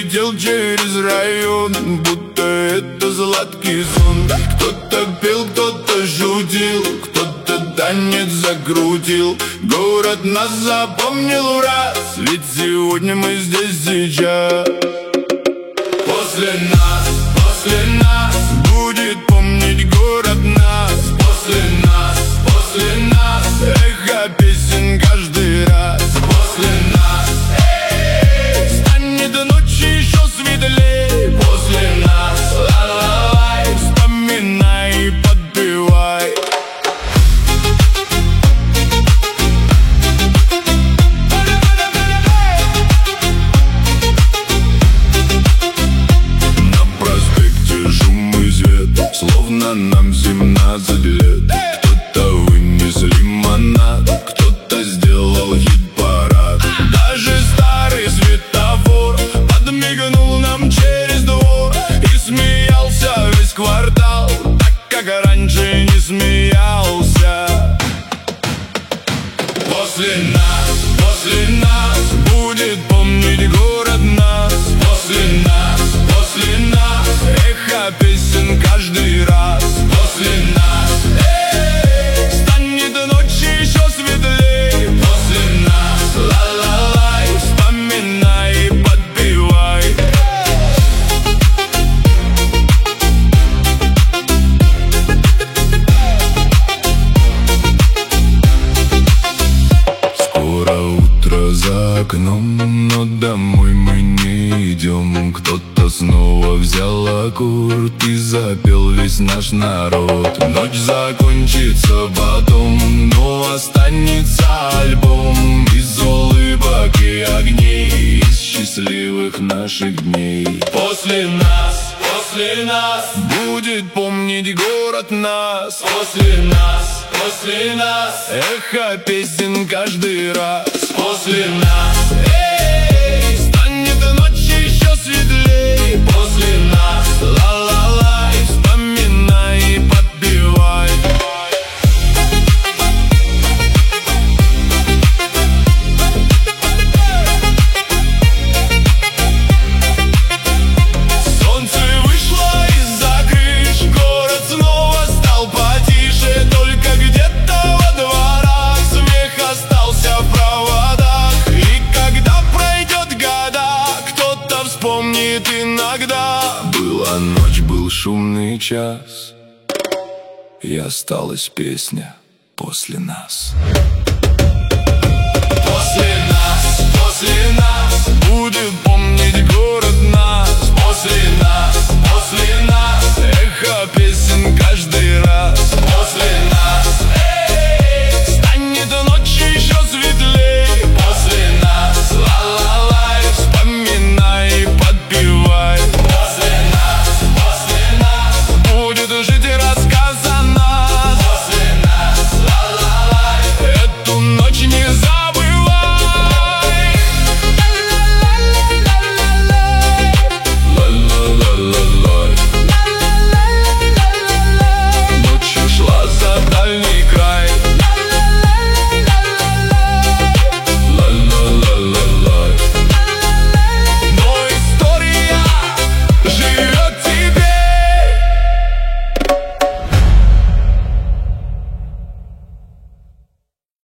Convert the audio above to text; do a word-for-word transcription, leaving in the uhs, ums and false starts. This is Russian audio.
летел через район, будто это сладкий сон. Кто-то пел, кто-то шутил, кто-то танец закрутил. Город нас запомнил раз, ведь сегодня мы здесь сейчас. После нас, после нас будет помнить город нас. После нас, после нас эхо песен каждый раз. После нас эй, станет ночь еще светлей. После нас ла-ла-лай, вспоминай и подпевай. На проспекте шум и свет, словно нам семнадцать лет. Кто-то вынес лимонад, кто-то сделал хит-парад. Даже старый светофор подмигнул нам через двор. И смеялся весь квартал, так как раньше не смеялся. После нас, после нас будет помнить город нас. После нас, после нас эхо песен каждый раз. После нас эй, станет ночь еще светлей. После нас ла-ла-лай, вспоминай и подпевай. Скоро утро за окном, но домой мы не идем. Кто-то снова взял аккорд и запел весь наш народ. Ночь закончится потом, но останется альбом из улыбок и огней, из счастливых наших дней. После нас, после нас будет помнить город нас. После нас, после нас эхо песен каждый раз. После нас эй, станет ночь еще светлей. После нас ла-ла-лай, вспоминай и подпевай. Солнце вышло из-за крыш, город снова стал потише. Только где-то во дворах смех остался в проводах. И когда пройдет года, кто-то вспомнит иногда. Была ночь, был шумный час, и осталась песня после нас. После нас, после нас